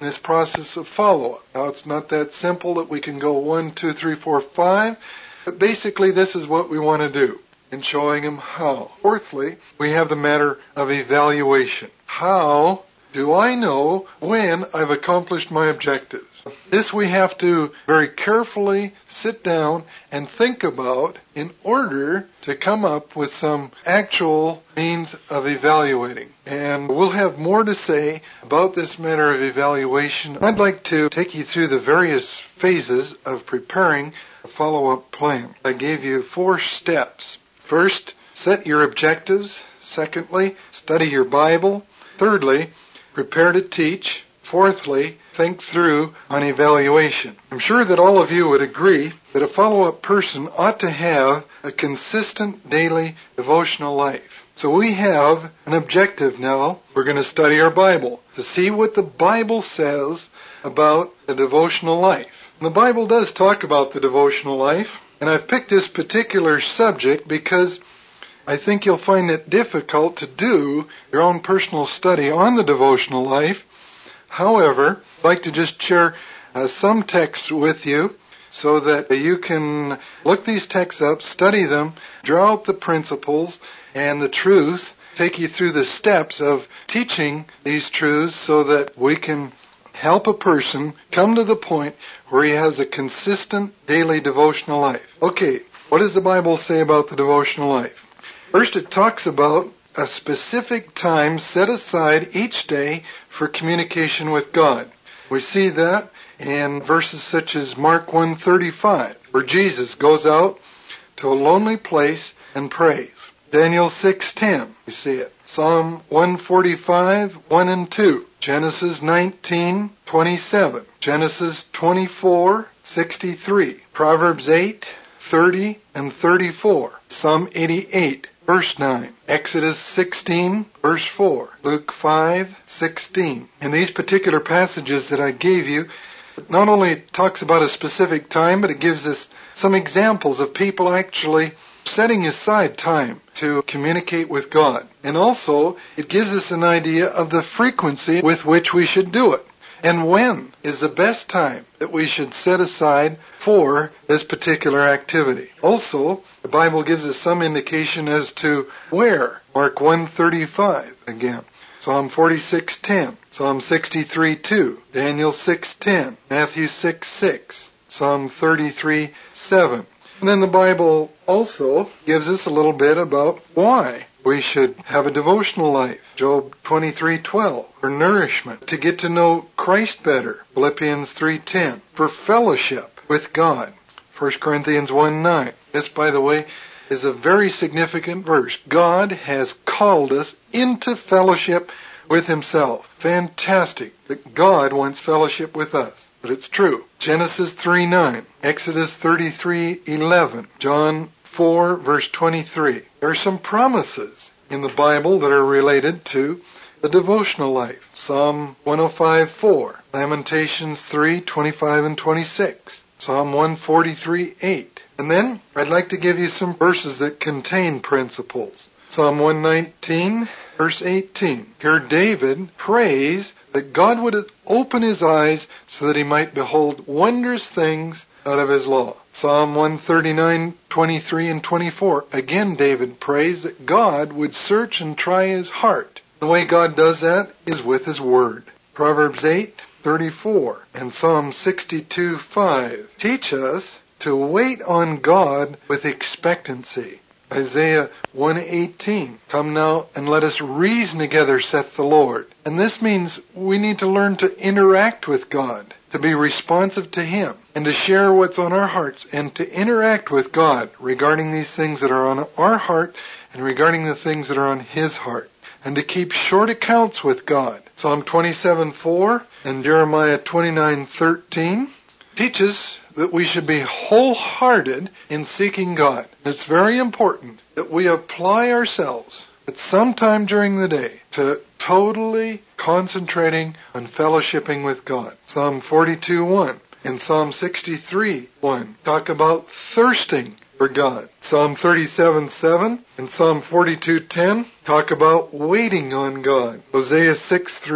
this process of follow-up. Now, it's not that simple that we can go one, two, three, four, five, but basically this is what we want to do in showing them how. Fourthly, we have the matter of evaluation. How do I know when I've accomplished my objectives? This we have to very carefully sit down and think about in order to come up with some actual means of evaluating. And we'll have more to say about this matter of evaluation. I'd like to take you through the various phases of preparing a follow-up plan. I gave you four steps. First, set your objectives. Secondly, study your Bible. Thirdly, prepare to teach. Fourthly, think through on evaluation. I'm sure that all of you would agree that a follow-up person ought to have a consistent daily devotional life. So we have an objective now. We're going to study our Bible to see what the Bible says about the devotional life. And the Bible does talk about the devotional life, and I've picked this particular subject because I think you'll find it difficult to do your own personal study on the devotional life. However, I'd like to just share uh, some texts with you so that you can look these texts up, study them, draw out the principles and the truths, take you through the steps of teaching these truths so that we can help a person come to the point where he has a consistent daily devotional life. Okay, what does the Bible say about the devotional life? First, it talks about a specific time set aside each day for communication with God. We see that in verses such as Mark one thirty-five, where Jesus goes out to a lonely place and prays. Daniel six ten, we see it. Psalm one forty-five, one and two. Genesis nineteen twenty-seven. Genesis twenty-four sixty-three. Proverbs eight thirty and thirty-four. Psalm eighty-eight. Verse nine, Exodus sixteen, verse four, Luke five sixteen. In these particular passages that I gave you, it not only talks about a specific time, but it gives us some examples of people actually setting aside time to communicate with God. And also, it gives us an idea of the frequency with which we should do it. And when is the best time that we should set aside for this particular activity? Also, the Bible gives us some indication as to where. Mark one thirty-five again. Psalm forty-six ten. Psalm sixty-three two. Daniel six ten. Matthew six six. Psalm thirty-three seven. And then the Bible also gives us a little bit about why we should have a devotional life. Job twenty-three twelve. For nourishment, to get to know Christ better. Philippians three ten. For fellowship with God. First Corinthians one nine. This, by the way, is a very significant verse. God has called us into fellowship with Himself. Fantastic that God wants fellowship with us. But it's true. Genesis three nine. Exodus thirty-three eleven. John four verse twenty-three. There are some promises in the Bible that are related to the devotional life. Psalm one oh five four. Lamentations three twenty-five and twenty-six. Psalm one forty-three eight. And then I'd like to give you some verses that contain principles. Psalm one nineteen verse eighteen. Here David prays that God would open his eyes so that he might behold wondrous things out of his law. Psalm one thirty-nine, twenty-three and twenty-four. Again, David prays that God would search and try his heart. The way God does that is with his word. Proverbs eight thirty-four and Psalm sixty-two five teach us to wait on God with expectancy. Isaiah one eighteen. Come now and let us reason together, saith the Lord. And this means we need to learn to interact with God, to be responsive to Him, and to share what's on our hearts, and to interact with God regarding these things that are on our heart and regarding the things that are on His heart, and to keep short accounts with God. Psalm twenty-seven four and Jeremiah twenty-nine thirteen teaches that we should be wholehearted in seeking God. It's very important that we apply ourselves at some time during the day to totally concentrating on fellowshipping with God. Psalm forty-two one and Psalm sixty-three one talk about thirsting for God. Psalm thirty-seven seven and Psalm forty-two ten talk about waiting on God. Hosea six three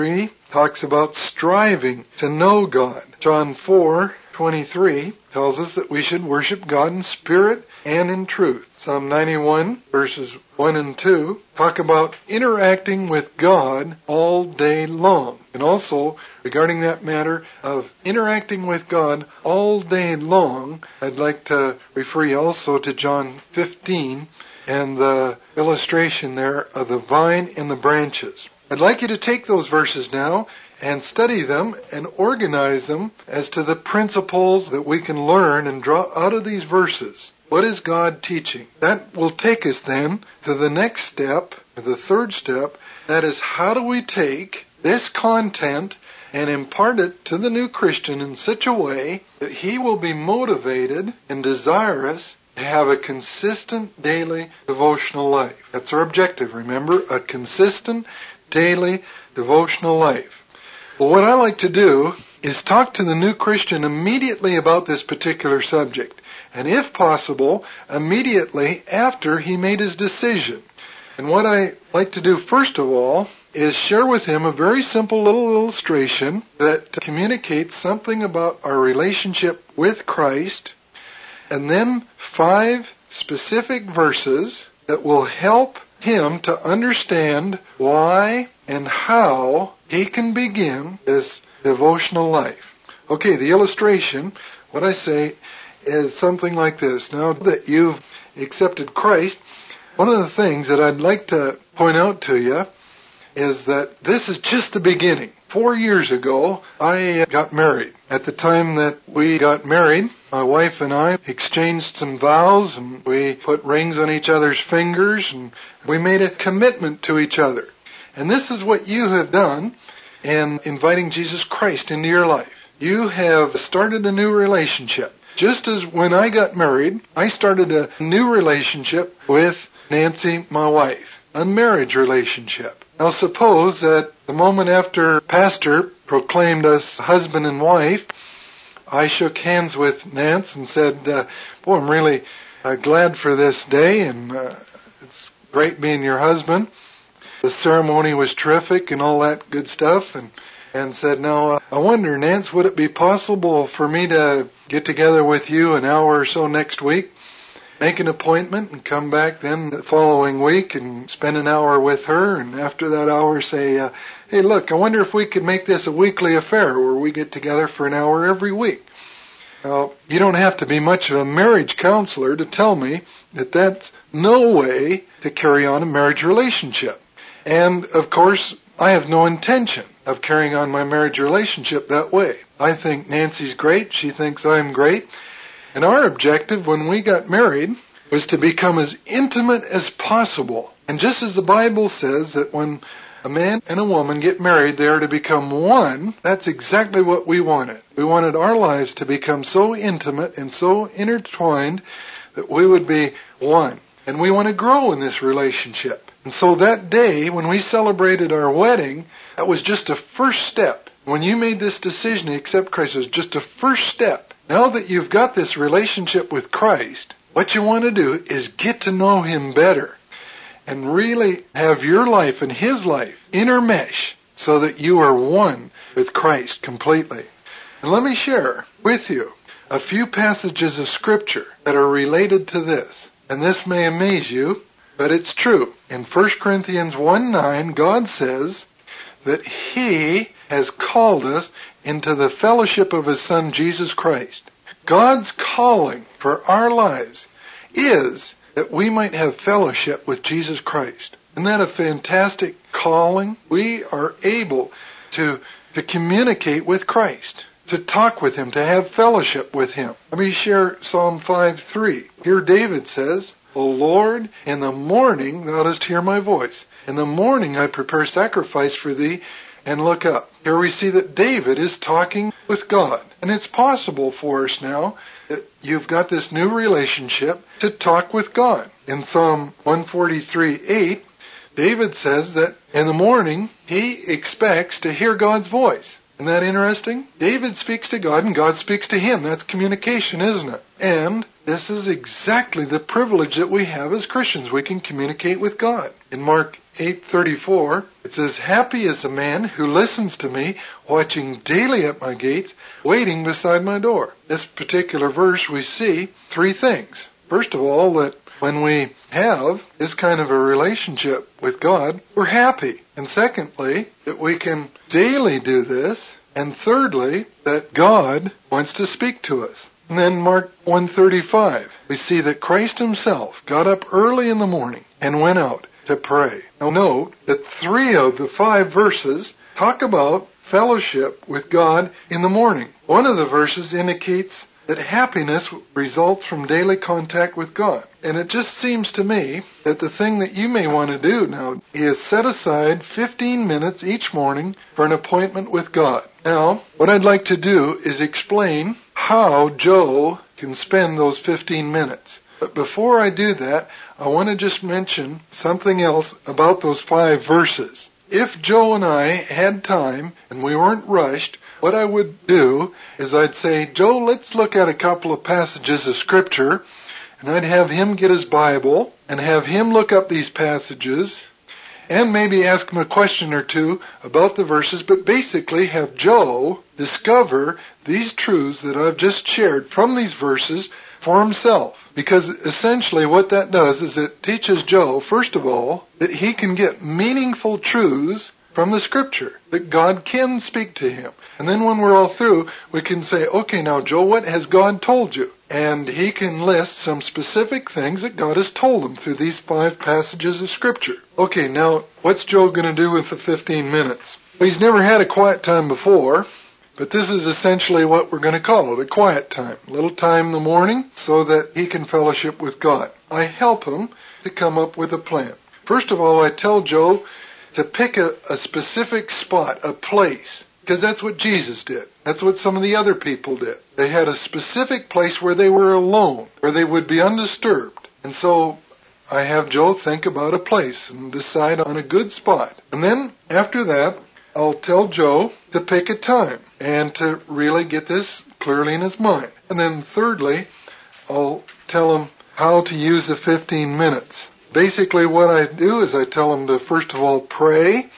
talks about striving to know God. John four twenty-three tells us that we should worship God in spirit and in truth. Psalm ninety-one verses one and two talk about interacting with God all day long. And also, regarding that matter of interacting with God all day long, I'd like to refer you also to John fifteen and the illustration there of the vine and the branches. I'd like you to take those verses now and study them and organize them as to the principles that we can learn and draw out of these verses. What is God teaching? That will take us then to the next step, the third step. That is, how do we take this content and impart it to the new Christian in such a way that he will be motivated and desirous to have a consistent daily devotional life. That's our objective, remember, a consistent daily devotional life. Well, what I like to do is talk to the new Christian immediately about this particular subject, and if possible, immediately after he made his decision. And what I like to do first of all is share with him a very simple little illustration that communicates something about our relationship with Christ, and then five specific verses that will help him to understand why and how he can begin this devotional life. Okay, the illustration, what I say is something like this. Now that you've accepted Christ, one of the things that I'd like to point out to you is that this is just the beginning. Four years ago, I got married. At the time that we got married, my wife and I exchanged some vows, and we put rings on each other's fingers, and we made a commitment to each other. And this is what you have done in inviting Jesus Christ into your life. You have started a new relationship. Just as when I got married, I started a new relationship with Nancy, my wife, a marriage relationship. Now suppose that the moment after Pastor proclaimed us husband and wife, I shook hands with Nance and said, uh, boy, I'm really uh, glad for this day, and uh, it's great being your husband. The ceremony was terrific and all that good stuff, and and said, now, uh, I wonder, Nance, would it be possible for me to get together with you an hour or so next week, make an appointment, and come back then the following week and spend an hour with her, and after that hour say, uh, hey, look, I wonder if we could make this a weekly affair where we get together for an hour every week. Now, you don't have to be much of a marriage counselor to tell me that that's no way to carry on a marriage relationship. And, of course, I have no intention of carrying on my marriage relationship that way. I think Nancy's great. She thinks I'm great. And our objective when we got married was to become as intimate as possible. And just as the Bible says that when a man and a woman get married, they are to become one, that's exactly what we wanted. We wanted our lives to become so intimate and so intertwined that we would be one. And we want to grow in this relationship. And so that day, when we celebrated our wedding, that was just a first step. When you made this decision to accept Christ, it was just a first step. Now that you've got this relationship with Christ, what you want to do is get to know Him better and really have your life and His life intermesh so that you are one with Christ completely. And let me share with you a few passages of Scripture that are related to this. And this may amaze you, but it's true. In First Corinthians one nine, God says that He has called us into the fellowship of His Son, Jesus Christ. God's calling for our lives is that we might have fellowship with Jesus Christ. Isn't that a fantastic calling? We are able to, to communicate with Christ, to talk with Him, to have fellowship with Him. Let me share Psalm five three. Here David says, O Lord, in the morning thou dost hear my voice. In the morning I prepare sacrifice for thee and look up. Here we see that David is talking with God. And it's possible for us now that you've got this new relationship to talk with God. In Psalm one forty-three eight, David says that in the morning he expects to hear God's voice. Isn't that interesting? David speaks to God and God speaks to him. That's communication, isn't it? And this is exactly the privilege that we have as Christians. We can communicate with God. In Mark eight thirty-four, it says, "Happy is the man who listens to me, watching daily at my gates, waiting beside my door." This particular verse, we see three things. First of all, that when we have this kind of a relationship with God, we're happy. And secondly, that we can daily do this. And thirdly, that God wants to speak to us. And then Mark one thirty-five, we see that Christ himself got up early in the morning and went out to pray. Now note that three of the five verses talk about fellowship with God in the morning. One of the verses indicates that happiness results from daily contact with God. And it just seems to me that the thing that you may want to do now is set aside fifteen minutes each morning for an appointment with God. Now, what I'd like to do is explain how Joe can spend those fifteen minutes. But before I do that, I want to just mention something else about those five verses. If Joe and I had time and we weren't rushed, what I would do is I'd say, "Joe, let's look at a couple of passages of Scripture," and I'd have him get his Bible and have him look up these passages and maybe ask him a question or two about the verses, but basically have Joe discover these truths that I've just shared from these verses for himself. Because essentially what that does is it teaches Joe, first of all, that he can get meaningful truths from the Scripture, that God can speak to him. And then when we're all through, we can say, "Okay, now Joe, what has God told you?" And he can list some specific things that God has told him through these five passages of Scripture. Okay, now what's Joe going to do with the fifteen minutes? Well, he's never had a quiet time before, but this is essentially what we're going to call it, a quiet time. A little time in the morning so that he can fellowship with God. I help him to come up with a plan. First of all, I tell Joe to pick a, a specific spot, a place, because that's what Jesus did. That's what some of the other people did. They had a specific place where they were alone, where they would be undisturbed. And so I have Joe think about a place and decide on a good spot. And then after that, I'll tell Joe to pick a time and to really get this clearly in his mind. And then thirdly, I'll tell him how to use the fifteen minutes. Basically what I do is I tell him to first of all pray,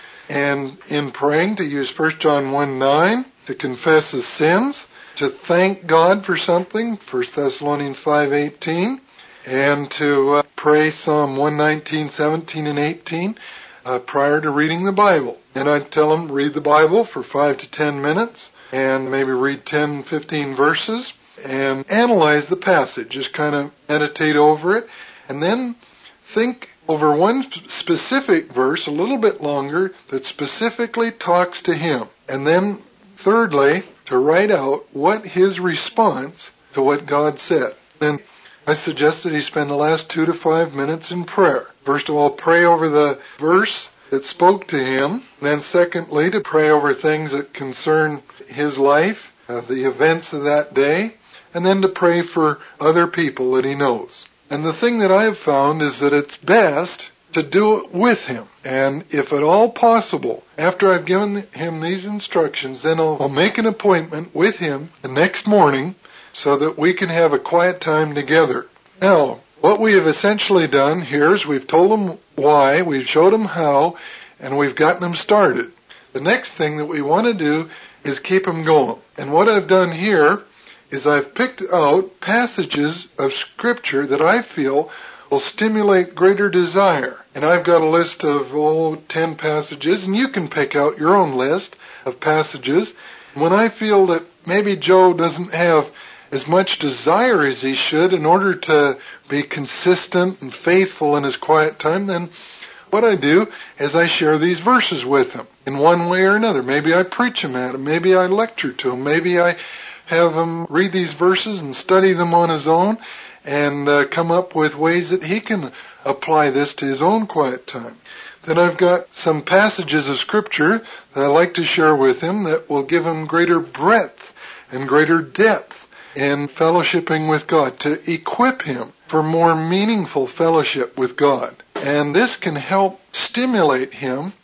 and in praying to use First John one nine, to confess his sins, to thank God for something, First Thessalonians five eighteen, and to uh, pray Psalm one nineteen, seventeen, and eighteen uh, prior to reading the Bible. And I tell him read the Bible for five to ten minutes, and maybe read ten, fifteen verses, and analyze the passage. Just kind of meditate over it, and then think over one specific verse a little bit longer that specifically talks to him. And then thirdly, to write out what his response to what God said. Then I suggest that he spend the last two to five minutes in prayer. First of all, pray over the verse that spoke to him. Then secondly, to pray over things that concern his life, uh, the events of that day. And then to pray for other people that he knows. And the thing that I have found is that it's best to do it with him. And if at all possible, after I've given him these instructions, then I'll, I'll make an appointment with him the next morning so that we can have a quiet time together. Now, what we have essentially done here is we've told him why, we've showed him how, and we've gotten him started. The next thing that we want to do is keep him going. And what I've done here is I've picked out passages of Scripture that I feel will stimulate greater desire. And I've got a list of, oh, ten passages, and you can pick out your own list of passages. When I feel that maybe Joe doesn't have as much desire as he should in order to be consistent and faithful in his quiet time, then what I do is I share these verses with him in one way or another. Maybe I preach them at him. Maybe I lecture to him. Maybe I have him read these verses and study them on his own and uh, come up with ways that he can apply this to his own quiet time. Then I've got some passages of Scripture that I like to share with him that will give him greater breadth and greater depth in fellowshipping with God, to equip him for more meaningful fellowship with God. And this can help stimulate him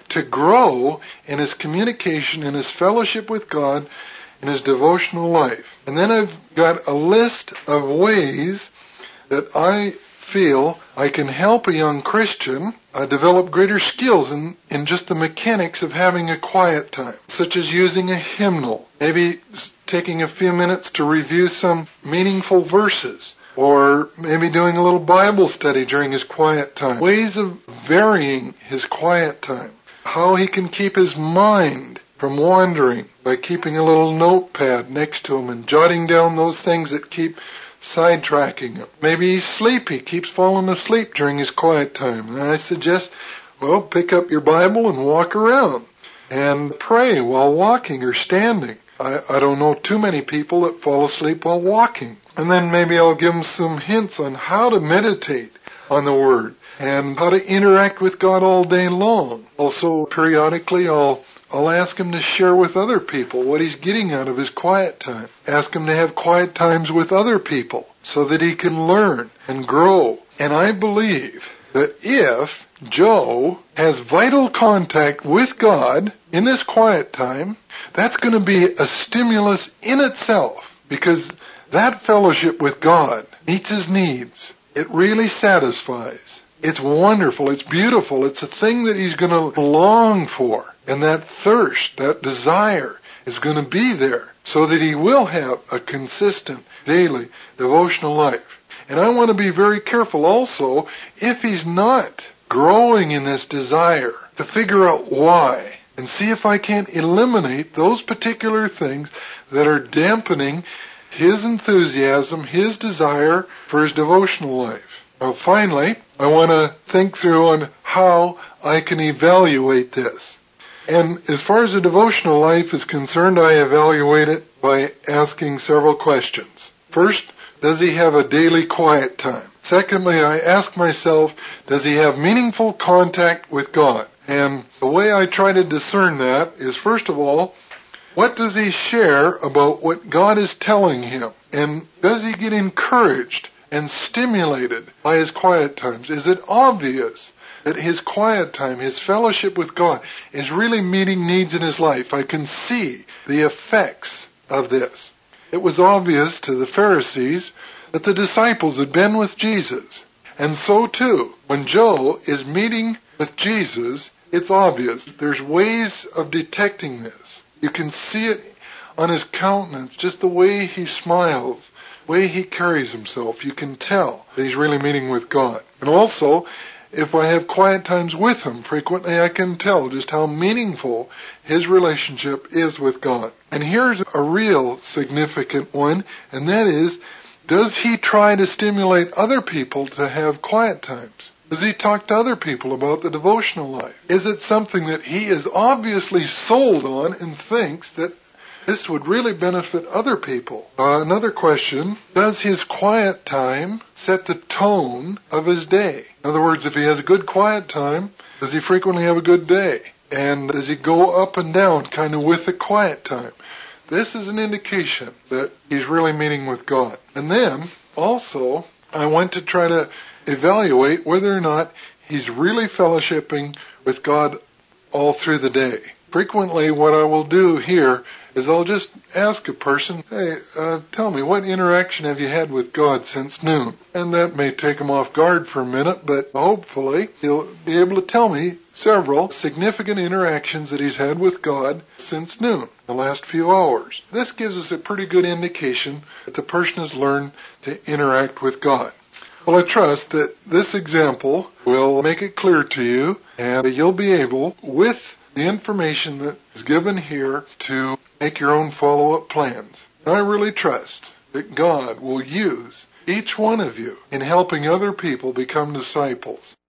to grow in his communication, in his fellowship with God, in his devotional life. And then I've got a list of ways that I feel I can help a young Christian uh, develop greater skills in, in just the mechanics of having a quiet time, such as using a hymnal, maybe taking a few minutes to review some meaningful verses, or maybe doing a little Bible study during his quiet time. Ways of varying his quiet time. How he can keep his mind from wandering by keeping a little notepad next to him and jotting down those things that keep sidetracking him. Maybe he's sleepy, keeps falling asleep during his quiet time. And I suggest, well, pick up your Bible and walk around and pray while walking or standing. I, I don't know too many people that fall asleep while walking. And then maybe I'll give them some hints on how to meditate on the Word and how to interact with God all day long. Also, periodically, I'll I'll ask him to share with other people what he's getting out of his quiet time. Ask him to have quiet times with other people so that he can learn and grow. And I believe that if Joe has vital contact with God in this quiet time, that's going to be a stimulus in itself, because that fellowship with God meets his needs. It really satisfies. It's wonderful. It's beautiful. It's a thing that he's going to long for. And that thirst, that desire is going to be there so that he will have a consistent daily devotional life. And I want to be very careful also, if he's not growing in this desire, to figure out why and see if I can't eliminate those particular things that are dampening his enthusiasm, his desire for his devotional life. Now, finally, I want to think through on how I can evaluate this. And as far as the devotional life is concerned, I evaluate it by asking several questions. First, does he have a daily quiet time? Secondly, I ask myself, does he have meaningful contact with God? And the way I try to discern that is, first of all, what does he share about what God is telling him? And does he get encouraged and stimulated by his quiet times? Is it obvious that his quiet time, his fellowship with God, is really meeting needs in his life? I can see the effects of this. It was obvious to the Pharisees that the disciples had been with Jesus. And so too, when Joe is meeting with Jesus, it's obvious. There's ways of detecting this. You can see it on his countenance, just the way he smiles, the way he carries himself. You can tell that he's really meeting with God. And also, if I have quiet times with him, frequently I can tell just how meaningful his relationship is with God. And here's a real significant one, and that is, does he try to stimulate other people to have quiet times? Does he talk to other people about the devotional life? Is it something that he is obviously sold on and thinks that this would really benefit other people? Uh, another question, does his quiet time set the tone of his day? In other words, if he has a good quiet time, does he frequently have a good day? And does he go up and down kind of with the quiet time? This is an indication that he's really meeting with God. And then, also, I want to try to evaluate whether or not he's really fellowshipping with God all through the day. Frequently, what I will do here is I'll just ask a person, hey, uh, tell me, what interaction have you had with God since noon? And that may take him off guard for a minute, but hopefully he'll be able to tell me several significant interactions that he's had with God since noon, the last few hours. This gives us a pretty good indication that the person has learned to interact with God. Well, I trust that this example will make it clear to you, and you'll be able, with the information that is given here, to make your own follow-up plans. I really trust that God will use each one of you in helping other people become disciples.